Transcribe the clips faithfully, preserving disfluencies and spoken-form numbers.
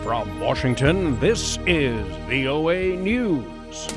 From Washington, this is V O A News.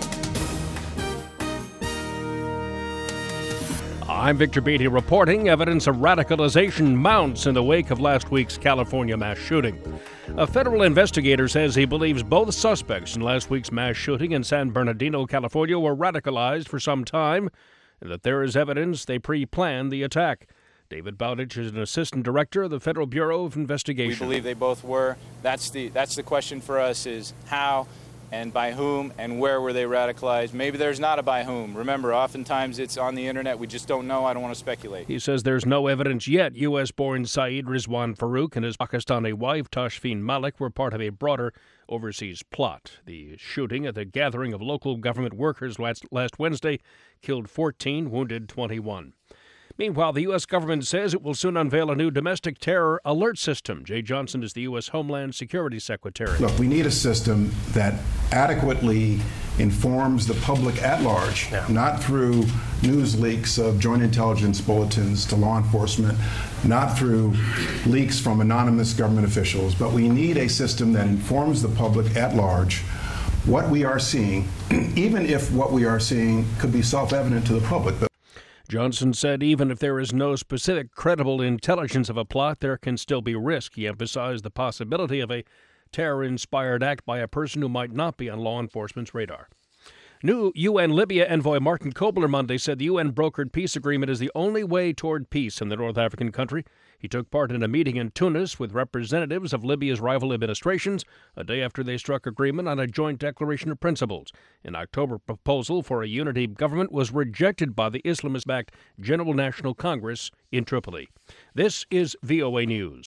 I'm Victor Beatty reporting evidence of radicalization mounts in the wake of last week's California mass shooting. A federal investigator says he believes both suspects in last week's mass shooting in San Bernardino, California, were radicalized for some time, and that there is evidence they pre-planned the attack. David Bowditch is an assistant director of the Federal Bureau of Investigation. We believe they both were. That's the that's the question for us, is how and by whom and where were they radicalized. Maybe there's not a by whom. Remember, oftentimes it's on the internet. We just don't know. I don't want to speculate. He says there's no evidence yet U S-born Saeed Rizwan Farouk and his Pakistani wife Tashfeen Malik were part of a broader overseas plot. The shooting at the gathering of local government workers last, last Wednesday killed fourteen, wounded twenty-one. Meanwhile, the U S government says it will soon unveil a new domestic terror alert system. Jay Johnson is the U S Homeland Security Secretary. Look, we need a system that adequately informs the public at large, yeah. not through news leaks of joint intelligence bulletins to law enforcement, not through leaks from anonymous government officials, but we need a system that informs the public at large what we are seeing, even if what we are seeing could be self-evident to the public. But Johnson said even if there is no specific credible intelligence of a plot, there can still be risk. He emphasized the possibility of a terror-inspired act by a person who might not be on law enforcement's radar. New U N Libya envoy Martin Kobler Monday said the U N-brokered peace agreement is the only way toward peace in the North African country. He took part in a meeting in Tunis with representatives of Libya's rival administrations a day after they struck agreement on a joint declaration of principles. An October proposal for a unity government was rejected by the Islamist-backed General National Congress in Tripoli. This is V O A News.